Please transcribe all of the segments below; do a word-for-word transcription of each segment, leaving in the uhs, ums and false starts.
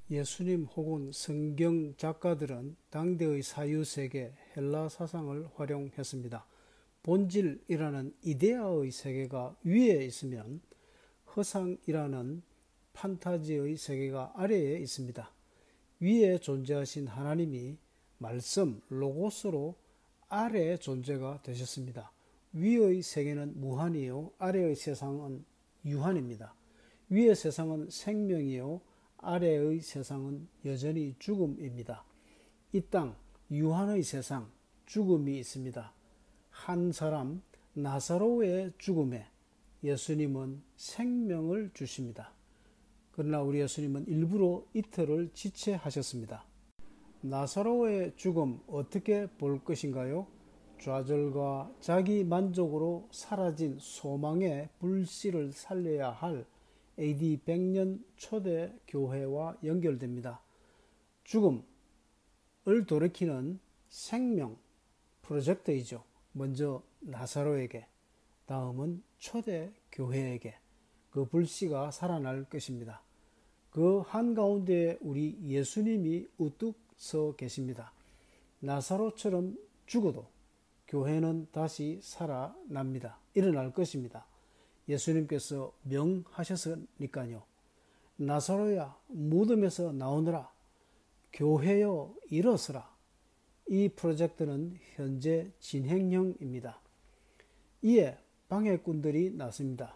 예수님 혹은 성경 작가들은 당대의 사유세계 헬라 사상을 활용했습니다. 본질이라는 이데아의 세계가 위에 있으면 허상이라는 판타지의 세계가 아래에 있습니다. 위에 존재하신 하나님이 말씀, 로고스로 아래의 존재가 되셨습니다. 위의 세계는 무한이요, 아래의 세상은 유한입니다. 위의 세상은 생명이요, 아래의 세상은 여전히 죽음입니다. 이 땅, 유한의 세상, 죽음이 있습니다. 한 사람, 나사로의 죽음에 예수님은 생명을 주십니다. 그러나 우리 예수님은 일부러 이틀을 지체하셨습니다. 나사로의 죽음 어떻게 볼 것인가요? 좌절과 자기 만족으로 사라진 소망의 불씨를 살려야 할 에이디 백 년 초대 교회와 연결됩니다. 죽음을 돌이키는 생명 프로젝트이죠. 먼저 나사로에게, 다음은 초대 교회에게 그 불씨가 살아날 것입니다. 그 한가운데 우리 예수님이 우뚝 서 계십니다. 나사로처럼 죽어도 교회는 다시 살아납니다. 일어날 것입니다. 예수님께서 명하셨으니까요. 나사로야 무덤에서 나오너라. 교회여 일어서라. 이 프로젝트는 현재 진행형입니다. 이에 방해꾼들이 나섭니다.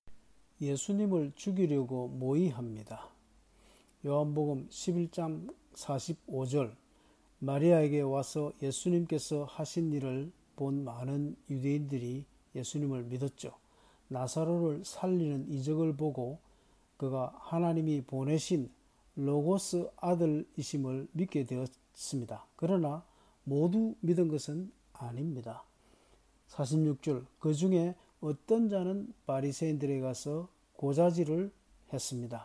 예수님을 죽이려고 모의합니다. 요한복음 십일 장 사십오 절 마리아에게 와서 예수님께서 하신 일을 본 많은 유대인들이 예수님을 믿었죠. 나사로를 살리는 이적을 보고 그가 하나님이 보내신 로고스 아들이심을 믿게 되었습니다. 그러나 모두 믿은 것은 아닙니다. 사십육 절 그 중에 어떤 자는 바리새인들에 가서 고자질을 했습니다.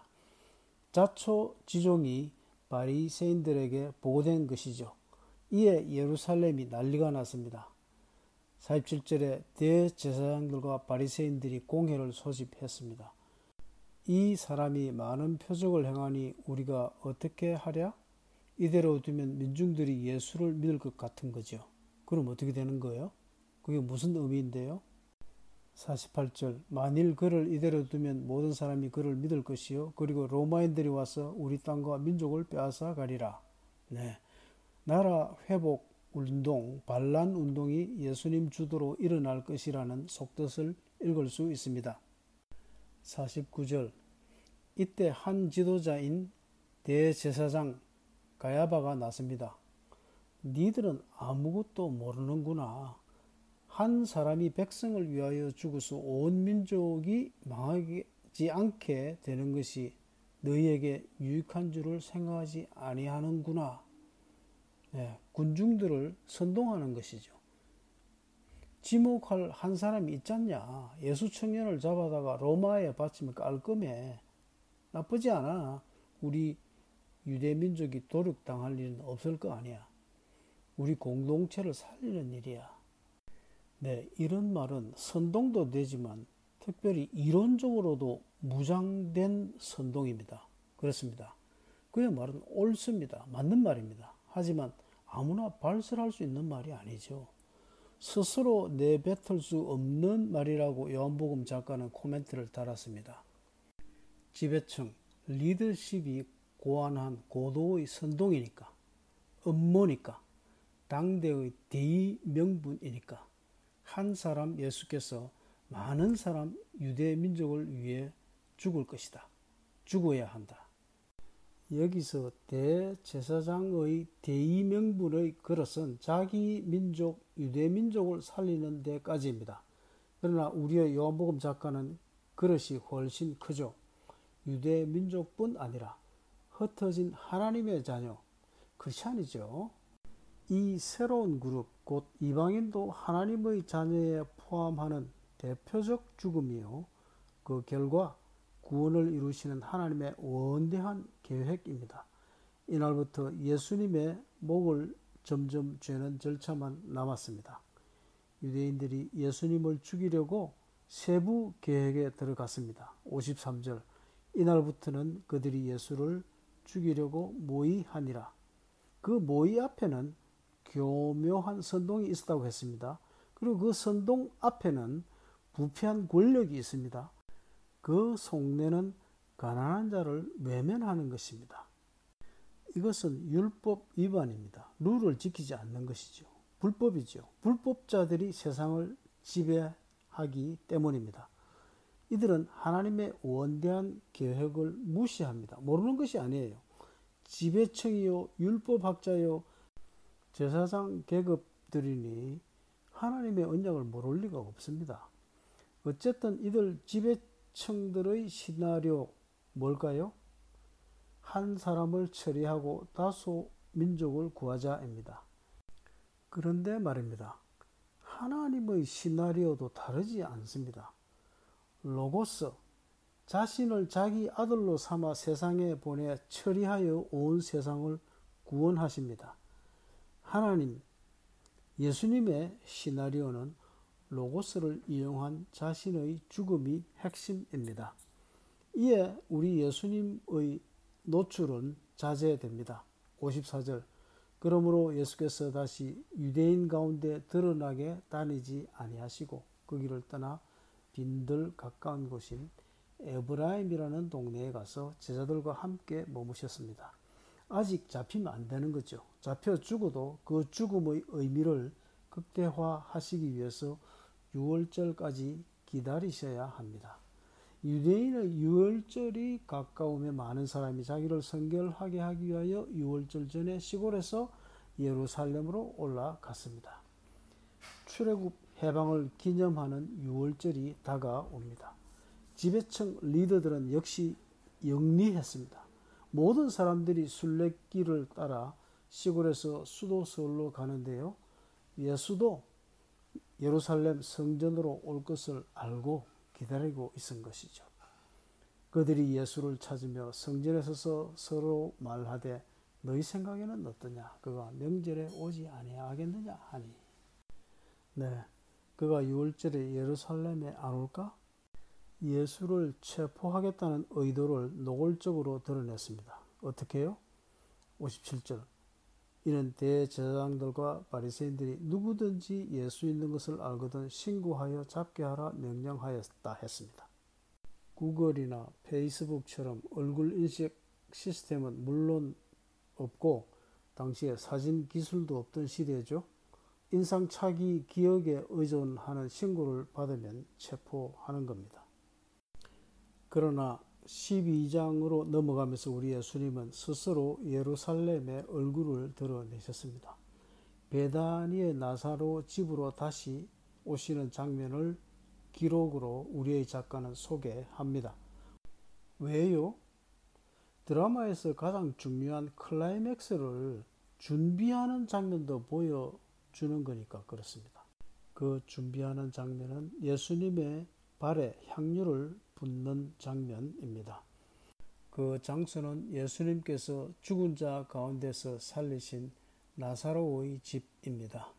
자초지종이 바리새인들에게 보고된 것이죠. 이에 예루살렘이 난리가 났습니다. 사십칠 절에 대제사장들과 바리새인들이 공회를 소집했습니다. 이 사람이 많은 표적을 행하니 우리가 어떻게 하랴? 이대로 두면 민중들이 예수를 믿을 것 같은 거죠. 그럼 어떻게 되는 거예요? 그게 무슨 의미인데요? 사십팔 절 만일 그를 이대로 두면 모든 사람이 그를 믿을 것이요 그리고 로마인들이 와서 우리 땅과 민족을 빼앗아 가리라. 네, 나라 회복 운동, 반란 운동이 예수님 주도로 일어날 것이라는 속뜻을 읽을 수 있습니다. 사십구 절 이때 한 지도자인 대제사장 가야바가 나섭니다. 니들은 아무것도 모르는구나. 한 사람이 백성을 위하여 죽어서 온 민족이 망하지 않게 되는 것이 너희에게 유익한 줄을 생각하지 아니하는구나. 네, 군중들을 선동하는 것이죠. 지목할 한 사람이 있잖냐. 예수 청년을 잡아다가 로마에 바치면 깔끔해. 나쁘지 않아. 우리 유대민족이 도륙당할 일은 없을 거 아니야. 우리 공동체를 살리는 일이야. 네, 이런 말은 선동도 되지만 특별히 이론적으로도 무장된 선동입니다. 그렇습니다. 그의 말은 옳습니다. 맞는 말입니다. 하지만 아무나 발설할 수 있는 말이 아니죠. 스스로 내뱉을 수 없는 말이라고 요한복음 작가는 코멘트를 달았습니다. 지배층, 리더십이 고안한 고도의 선동이니까, 음모니까, 당대의 대의 명분이니까 한 사람 예수께서 많은 사람 유대 민족을 위해 죽을 것이다. 죽어야 한다. 여기서 대제사장의 대의 명분의 그릇은 자기 민족 유대 민족을 살리는 데까지입니다. 그러나 우리의 요한복음 작가는 그릇이 훨씬 크죠. 유대 민족뿐 아니라 흩어진 하나님의 자녀 크리스찬이죠. 이 새로운 그룹 곧 이방인도 하나님의 자녀에 포함하는 대표적 죽음이요 그 결과 구원을 이루시는 하나님의 원대한 계획입니다. 이날부터 예수님의 목을 점점 죄는 절차만 남았습니다. 유대인들이 예수님을 죽이려고 세부 계획에 들어갔습니다. 오십삼 절 이날부터는 그들이 예수를 죽이려고 모의하니라. 그 모의 앞에는 교묘한 선동이 있었다고 했습니다. 그리고 그 선동 앞에는 부패한 권력이 있습니다. 그 속내는 가난한 자를 외면하는 것입니다. 이것은 율법 위반입니다. 룰을 지키지 않는 것이죠. 불법이죠. 불법자들이 세상을 지배하기 때문입니다. 이들은 하나님의 원대한 계획을 무시합니다. 모르는 것이 아니에요. 지배층이요, 율법학자요, 제사장 계급들이니 하나님의 언약을 모를 리가 없습니다. 어쨌든 이들 지배층들의 시나리오 뭘까요? 한 사람을 처리하고 다소 민족을 구하자입니다. 그런데 말입니다. 하나님의 시나리오도 다르지 않습니다. 로고스, 자신을 자기 아들로 삼아 세상에 보내 처리하여 온 세상을 구원하십니다. 하나님, 예수님의 시나리오는 로고스를 이용한 자신의 죽음이 핵심입니다. 이에 우리 예수님의 노출은 자제됩니다. 오십사 절, 그러므로 예수께서 다시 유대인 가운데 드러나게 다니지 아니하시고 그 길을 떠나 빈들 가까운 곳인 에브라임이라는 동네에 가서 제자들과 함께 머무셨습니다. 아직 잡히면 안 되는 거죠. 잡혀 죽어도 그 죽음의 의미를 극대화하시기 위해서 유월절까지 기다리셔야 합니다. 유대인의 유월절이 가까우며 많은 사람이 자기를 성결하게 하기 위하여 유월절 전에 시골에서 예루살렘으로 올라갔습니다. 출애굽 해방을 기념하는 유월절이 다가옵니다. 지배층 리더들은 역시 영리했습니다. 모든 사람들이 순례길을 따라 시골에서 수도 서울로 가는데요. 예수도 예루살렘 성전으로 올 것을 알고 기다리고 있은 것이죠. 그들이 예수를 찾으며 성전에 서서 서로 말하되 너희 생각에는 어떠냐? 그가 명절에 오지 아니하겠느냐 하니. 네, 그가 유월절에 예루살렘에 안 올까? 예수를 체포하겠다는 의도를 노골적으로 드러냈습니다. 어떻게요? 오십칠 절, 이는 대제사장들과 바리새인들이 누구든지 예수 있는 것을 알거든 신고하여 잡게 하라 명령하였다 했습니다. 구글이나 페이스북처럼 얼굴 인식 시스템은 물론 없고 당시에 사진 기술도 없던 시대죠. 인상착의 기억에 의존하는 신고를 받으면 체포하는 겁니다. 그러나 십이 장으로 넘어가면서 우리 예수님은 스스로 예루살렘의 얼굴을 드러내셨습니다. 베다니의 나사로 집으로 다시 오시는 장면을 기록으로 우리의 작가는 소개합니다. 왜요? 드라마에서 가장 중요한 클라이맥스를 준비하는 장면도 보여주는 거니까 그렇습니다. 그 준비하는 장면은 예수님의 발에 향유를 붓는 장면입니다. 그 장소는 예수님께서 죽은 자 가운데서 살리신 나사로의 집입니다.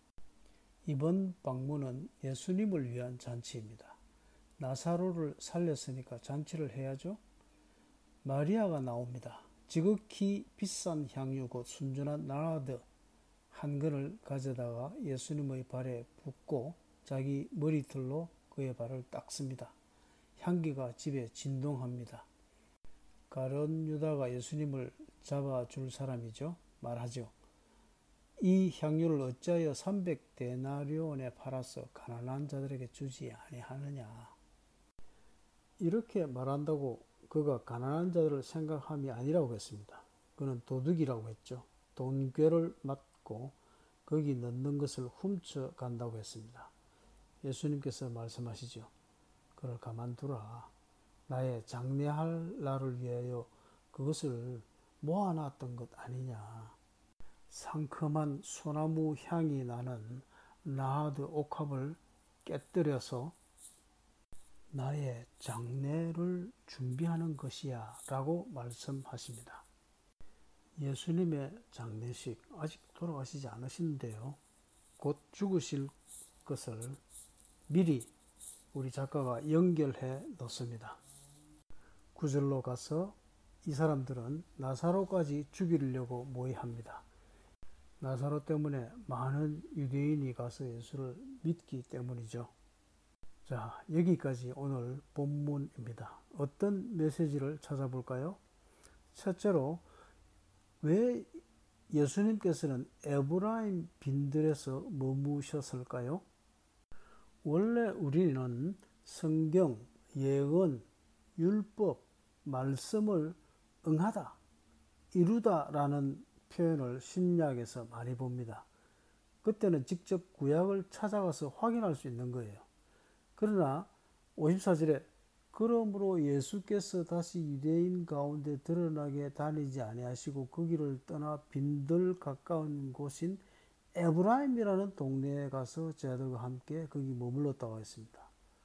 이번 방문은 예수님을 위한 잔치입니다. 나사로를 살렸으니까 잔치를 해야죠. 마리아가 나옵니다. 지극히 비싼 향유 곧 순전한 나르드 한 근을 가져다가 예수님의 발에 붓고 자기 머리털로 그의 발을 닦습니다. 향기가 집에 진동합니다. 가룟 유다가 예수님을 잡아줄 사람이죠. 말하죠. 이 향유를 어찌하여 삼백 데나리온에 팔아서 가난한 자들에게 주지 아니하느냐. 이렇게 말한다고 그가 가난한 자들을 생각함이 아니라고 했습니다. 그는 도둑이라고 했죠. 돈괴를 맞고 거기 넣는 것을 훔쳐간다고 했습니다. 예수님께서 말씀하시죠. 그를 가만두라. 나의 장례할 날을 위하여 그것을 모아놨던 것 아니냐. 상큼한 소나무 향이 나는 나하드 옥합을 깨뜨려서 나의 장례를 준비하는 것이야 라고 말씀하십니다. 예수님의 장례식 아직 돌아가시지 않으신데요. 곧 죽으실 것을 미리 우리 작가가 연결해 놓습니다. 구 절로 가서 이 사람들은 나사로까지 죽이려고 모의합니다. 나사로 때문에 많은 유대인이 가서 예수를 믿기 때문이죠. 자, 여기까지 오늘 본문입니다. 어떤 메시지를 찾아볼까요? 첫째로, 왜 예수님께서는 에브라임 빈들에서 머무셨을까요? 원래 우리는 성경, 예언, 율법, 말씀을 응하다, 이루다 라는 표현을 신약에서 많이 봅니다. 그때는 직접 구약을 찾아가서 확인할 수 있는 거예요. 그러나 오십사 절에 그러므로 예수께서 다시 유대인 가운데 드러나게 다니지 아니하시고 그 길을 떠나 빈들 가까운 곳인 에브라임이라는 동네에 가서 제자들과 함께 거기 머물렀다고 했습니다.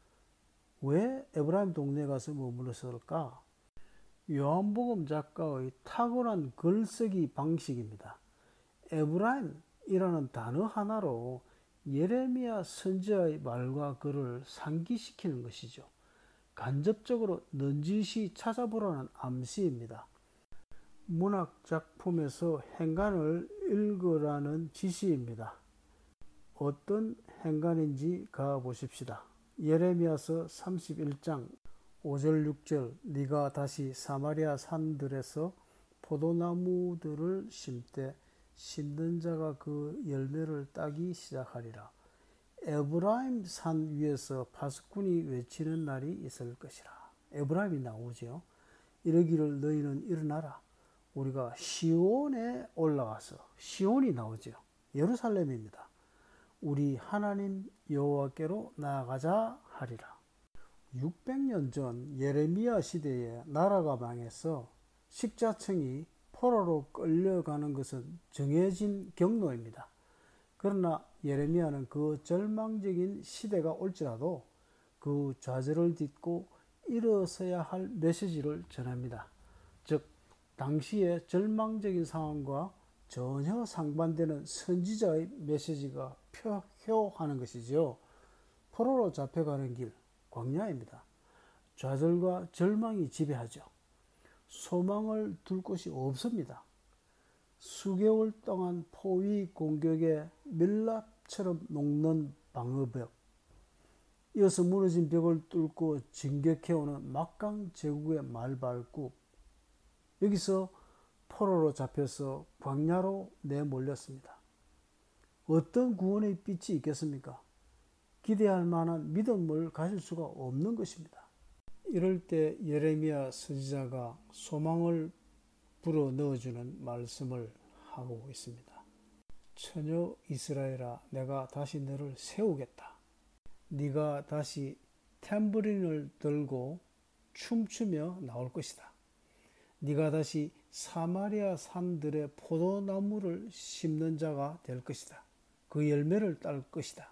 왜 에브라임 동네에 가서 머물렀을까? 요한복음 작가의 탁월한 글쓰기 방식입니다. 에브라임이라는 단어 하나로 예레미야 선지자의 말과 글을 상기시키는 것이죠. 간접적으로 넌지시 찾아보라는 암시입니다. 문학 작품에서 행간을 읽으라는 지시입니다. 어떤 행간인지 가보십시다. 예레미야서 삼십일 장 오 절 육 절 네가 다시 사마리아 산들에서 포도나무들을 심되 심는 자가 그 열매를 따기 시작하리라. 에브라임 산 위에서 파수꾼이 외치는 날이 있을 것이라. 에브라임이 나오죠. 이러기를 너희는 일어나라. 우리가 시온에 올라가서, 시온이 나오죠. 예루살렘입니다. 우리 하나님 여호와께로 나아가자 하리라. 육백 년 전 예레미야 시대에 나라가 망해서 식자층이 포로로 끌려가는 것은 정해진 경로입니다. 그러나 예레미야는 그 절망적인 시대가 올지라도 그 좌절을 딛고 일어서야 할 메시지를 전합니다. 즉 당시의 절망적인 상황과 전혀 상반되는 선지자의 메시지가 표효하는 것이죠. 포로로 잡혀가는 길, 광야입니다. 좌절과 절망이 지배하죠. 소망을 둘 곳이 없습니다. 수개월 동안 포위 공격에 밀랍처럼 녹는 방어벽, 이어서 무너진 벽을 뚫고 진격해오는 막강 제국의 말발굽, 여기서 포로로 잡혀서 광야로 내몰렸습니다. 어떤 구원의 빛이 있겠습니까? 기대할 만한 믿음을 가질 수가 없는 것입니다. 이럴 때 예레미야 선지자가 소망을 불어 넣어주는 말씀을 하고 있습니다. 처녀 이스라엘아, 내가 다시 너를 세우겠다. 네가 다시 탬브린을 들고 춤추며 나올 것이다. 네가 다시 사마리아 산들의 포도나무를 심는 자가 될 것이다. 그 열매를 딸 것이다.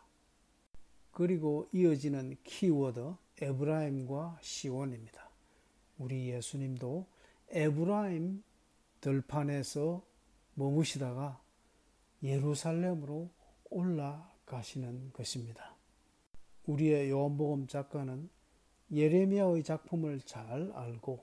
그리고 이어지는 키워드 에브라임과 시온입니다. 우리 예수님도 에브라임 들판에서 머무시다가 예루살렘으로 올라가시는 것입니다. 우리의 요한복음 작가는 예레미야의 작품을 잘 알고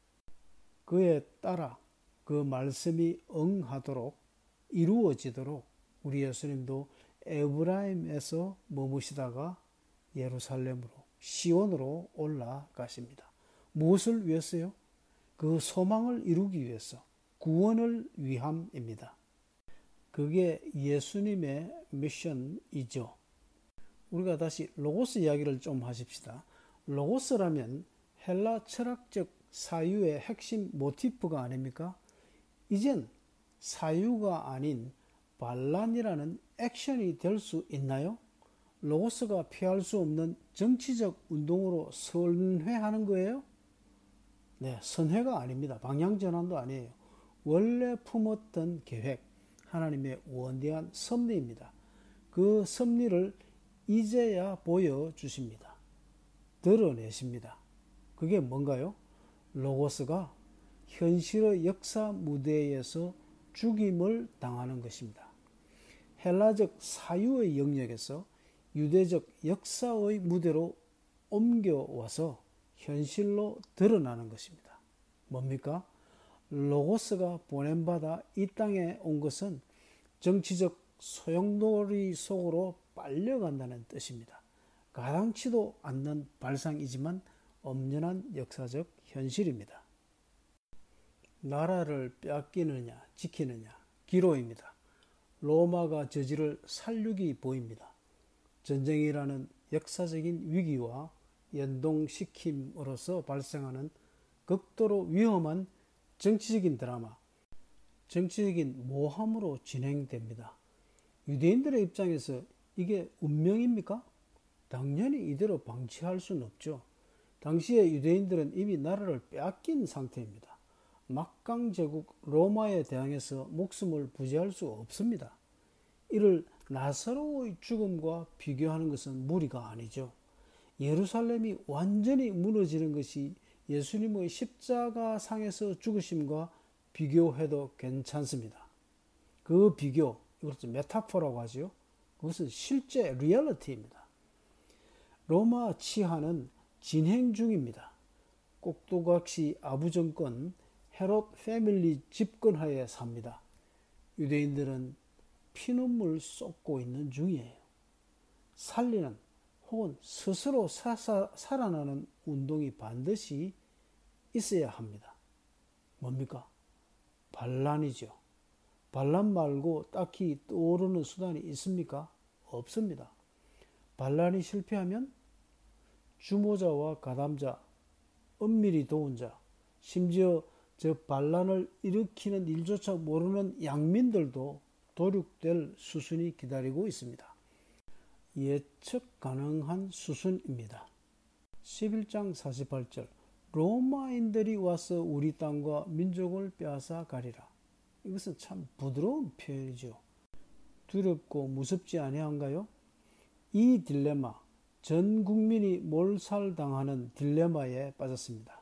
그에 따라 그 말씀이 응하도록 이루어지도록 우리 예수님도 에브라임에서 머무시다가 예루살렘으로, 시온으로 올라가십니다. 무엇을 위해서요? 그 소망을 이루기 위해서, 구원을 위함입니다. 그게 예수님의 미션이죠. 우리가 다시 로고스 이야기를 좀 하십시다. 로고스라면 헬라 철학적 사유의 핵심 모티프가 아닙니까? 이젠 사유가 아닌 반란이라는 액션이 될 수 있나요? 로고스가 피할 수 없는 정치적 운동으로 선회하는 거예요? 네, 선회가 아닙니다. 방향전환도 아니에요. 원래 품었던 계획, 하나님의 원대한 섭리입니다. 그 섭리를 이제야 보여주십니다. 드러내십니다. 그게 뭔가요? 로고스가 현실의 역사 무대에서 죽임을 당하는 것입니다. 헬라적 사유의 영역에서 유대적 역사의 무대로 옮겨와서 현실로 드러나는 것입니다. 뭡니까? 로고스가 보냄받아 이 땅에 온 것은 정치적 소용돌이 속으로 빨려간다는 뜻입니다. 가당치도 않는 발상이지만 엄연한 역사적 현실입니다. 나라를 빼앗기느냐 지키느냐 기로입니다. 로마가 저지를 살육이 보입니다. 전쟁이라는 역사적인 위기와 연동시킴으로써 발생하는 극도로 위험한 정치적인 드라마, 정치적인 모함으로 진행됩니다. 유대인들의 입장에서 이게 운명입니까? 당연히 이대로 방치할 수는 없죠. 당시에 유대인들은 이미 나라를 빼앗긴 상태입니다. 막강제국 로마에 대항해서 목숨을 부지할 수 없습니다. 이를 나사로의 죽음과 비교하는 것은 무리가 아니죠. 예루살렘이 완전히 무너지는 것이 예수님의 십자가상에서 죽으심과 비교해도 괜찮습니다. 그 비교, 이것을 메타포라고 하죠. 그것은 실제 리얼리티입니다. 로마 치하는 진행 중입니다. 꼭두각시 아부 정권 헤롯 패밀리 집권하에 삽니다. 유대인들은 피눈물 쏟고 있는 중이에요. 살리는 혹은 스스로 사사, 살아나는 운동이 반드시 있어야 합니다. 뭡니까? 반란이죠. 반란 말고 딱히 떠오르는 수단이 있습니까? 없습니다. 반란이 실패하면 주모자와 가담자, 은밀히 도운 자, 심지어 저 반란을 일으키는 일조차 모르는 양민들도 도륙될 수순이 기다리고 있습니다. 예측 가능한 수순입니다. 십일 장 사십팔 절 로마인들이 와서 우리 땅과 민족을 빼앗아 가리라. 이것은 참 부드러운 표현이죠. 두렵고 무섭지 아니한가요? 이 딜레마, 전 국민이 몰살당하는 딜레마에 빠졌습니다.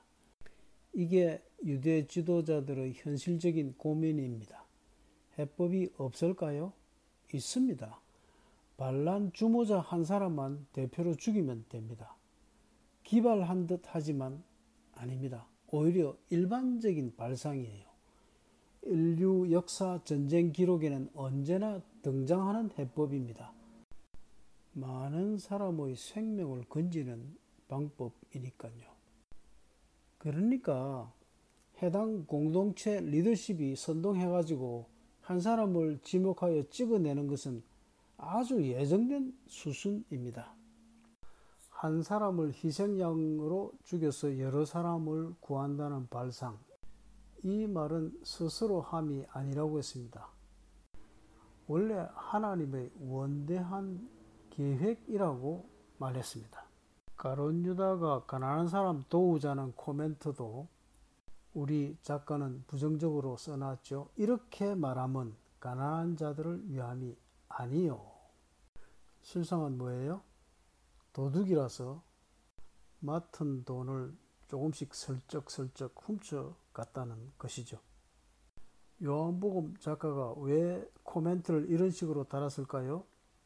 이게 유대 지도자들의 현실적인 고민입니다. 해법이 없을까요? 있습니다. 반란 주모자 한 사람만 대표로 죽이면 됩니다. 기발한 듯 하지만 아닙니다. 오히려 일반적인 발상이에요. 인류 역사 전쟁 기록에는 언제나 등장하는 해법입니다. 많은 사람의 생명을 건지는 방법이니까요. 그러니까 해당 공동체 리더십이 선동해가지고 한 사람을 지목하여 찍어내는 것은 아주 예정된 수순입니다. 한 사람을 희생양으로 죽여서 여러 사람을 구한다는 발상, 이 말은 스스로 함이 아니라고 했습니다. 원래 하나님의 원대한 계획이라고 말했습니다. 가룟 유다가 가난한 사람 도우자는 코멘트도 우리 작가는 부정적으로 써놨죠. 이렇게 말하면 가난한 자들을 위함이 아니요. 실상은 뭐예요? 도둑이라서 맡은 돈을 조금씩 슬쩍슬쩍 훔쳐갔다는 것이죠. 요한복음 작가가 왜 코멘트를 이런 식으로 달았을까요?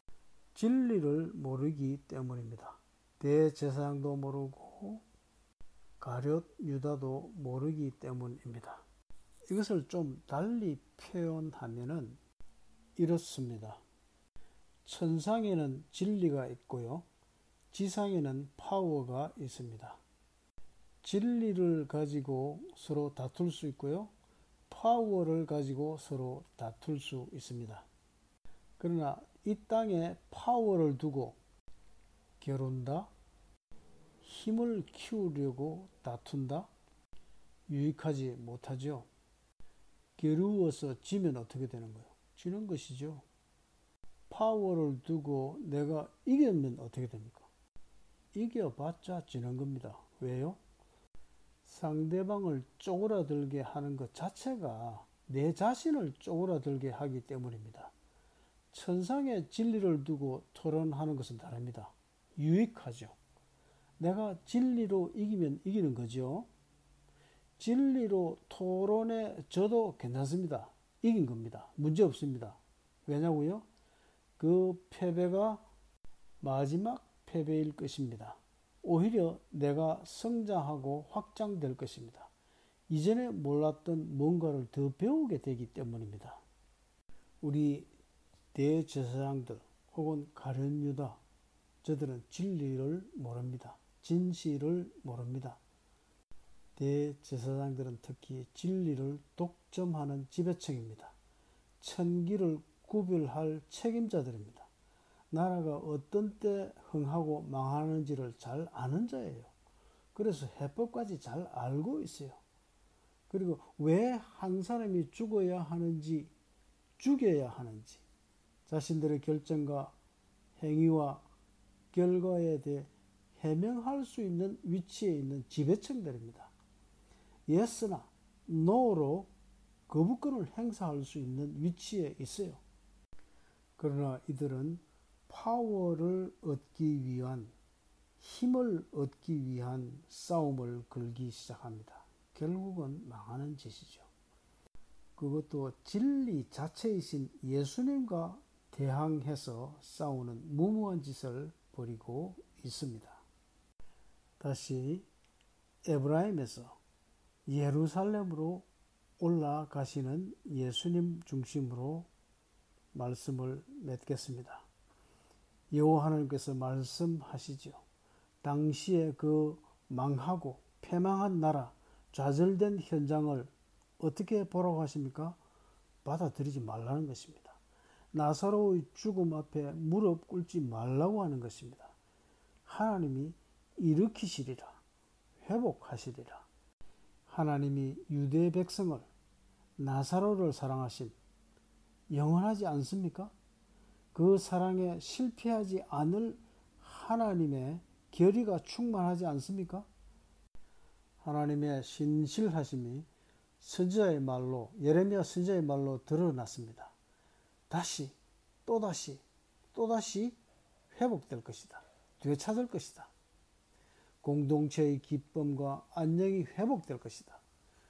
진리를 모르기 때문입니다. 대제사장도 모르고 가룟 유다도 모르기 때문입니다. 이것을 좀 달리 표현하면은 이렇습니다. 천상에는 진리가 있고요. 지상에는 파워가 있습니다. 진리를 가지고 서로 다툴 수 있고요. 파워를 가지고 서로 다툴 수 있습니다. 그러나 이 땅에 파워를 두고 겨룬다, 힘을 키우려고 다툰다, 유익하지 못하죠. 겨루어서 지면 어떻게 되는 거예요? 지는 것이죠. 파워를 두고 내가 이기면 어떻게 됩니까? 이겨봤자 지는 겁니다. 왜요? 상대방을 쪼그라들게 하는 것 자체가 내 자신을 쪼그라들게 하기 때문입니다. 천상의 진리를 두고 토론하는 것은 다릅니다. 유익하죠. 내가 진리로 이기면 이기는 거죠. 진리로 토론에 져도 괜찮습니다. 이긴 겁니다. 문제 없습니다. 왜냐고요? 그 패배가 마지막 패배일 것입니다. 오히려 내가 성장하고 확장될 것입니다. 이전에 몰랐던 뭔가를 더 배우게 되기 때문입니다. 우리 대제사장들 혹은 가룟 유다, 저들은 진리를 모릅니다. 진실을 모릅니다. 대제사장들은 특히 진리를 독점하는 지배층입니다. 천기를 구별할 책임자들입니다. 나라가 어떤 때 흥하고 망하는지를 잘 아는 자예요. 그래서 해법까지 잘 알고 있어요. 그리고 왜 한 사람이 죽어야 하는지, 죽여야 하는지 자신들의 결정과 행위와 결과에 대해 해명할 수 있는 위치에 있는 지배층들입니다. yes나 no로 거부권을 행사할 수 있는 위치에 있어요. 그러나 이들은 파워를 얻기 위한, 힘을 얻기 위한 싸움을 걸기 시작합니다. 결국은 망하는 짓이죠. 그것도 진리 자체이신 예수님과 대항해서 싸우는 무모한 짓을 벌이고 있습니다. 다시 에브라임에서 예루살렘으로 올라가시는 예수님 중심으로 말씀을 맺겠습니다. 여호와 하나님께서 말씀하시죠. 당시에 그 망하고 패망한 나라, 좌절된 현장을 어떻게 보라고 하십니까? 받아들이지 말라는 것입니다. 나사로의 죽음 앞에 무릎 꿇지 말라고 하는 것입니다. 하나님이 일으키시리라, 회복하시리라. 하나님이 유대 백성을, 나사로를 사랑하신 영원하지 않습니까? 그 사랑에 실패하지 않을 하나님의 결의가 충만하지 않습니까? 하나님의 신실하심이 선지자의 말로, 예레미야 선지자의 말로 드러났습니다. 다시, 또다시, 또다시 회복될 것이다. 되찾을 것이다. 공동체의 기쁨과 안녕이 회복될 것이다.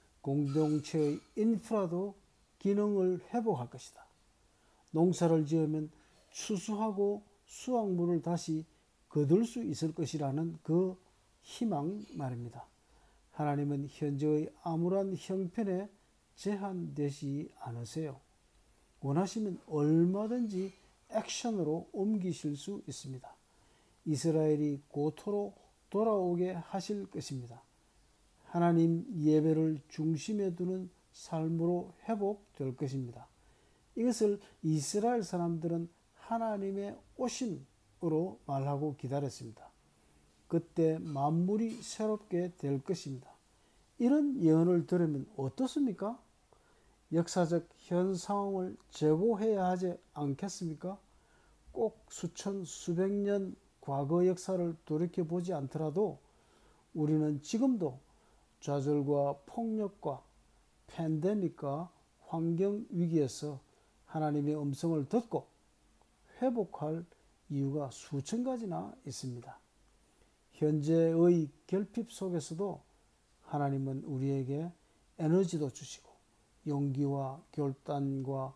공동체의 인프라도 기능을 회복할 것이다. 농사를 지으면 추수하고 수확물을 다시 거둘 수 있을 것이라는 그 희망 말입니다. 하나님은 현재의 아무런 형편에 제한되지 않으세요. 원하시면 얼마든지 액션으로 옮기실 수 있습니다. 이스라엘이 고토로 돌아오게 하실 것입니다. 하나님 예배를 중심에 두는 삶으로 회복될 것입니다. 이것을 이스라엘 사람들은 하나님의 오심으로 말하고 기다렸습니다. 그때 만물이 새롭게 될 것입니다. 이런 예언을 들으면 어떻습니까? 역사적 현 상황을 재고해야 하지 않겠습니까? 꼭 수천, 수백 년 과거 역사를 돌이켜보지 않더라도 우리는 지금도 좌절과 폭력과 팬데믹과 환경 위기에서 하나님의 음성을 듣고 회복할 이유가 수천 가지나 있습니다. 현재의 결핍 속에서도 하나님은 우리에게 에너지도 주시고 용기와 결단과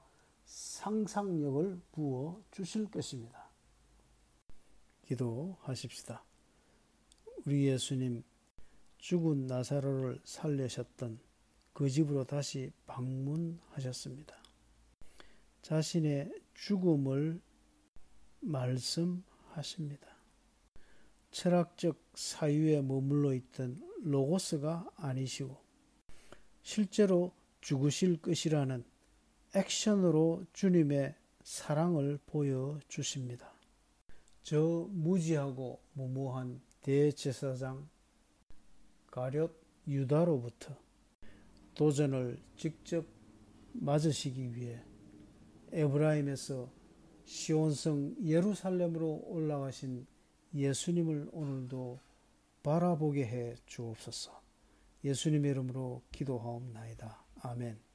상상력을 부어 주실 것입니다. 기도하십시다. 우리 예수님, 죽은 나사로를 살리셨던 그 집으로 다시 방문하셨습니다. 자신의 죽음을 말씀하십니다. 철학적 사유에 머물러 있던 로고스가 아니시고 실제로 죽으실 것이라는 액션으로 주님의 사랑을 보여주십니다. 저 무지하고 무모한 대제사장 가룟 유다로부터 도전을 직접 맞으시기 위해 에브라임에서 시온성 예루살렘으로 올라가신 예수님을 오늘도 바라보게 해 주옵소서. 예수님의 이름으로 기도하옵나이다. 아멘.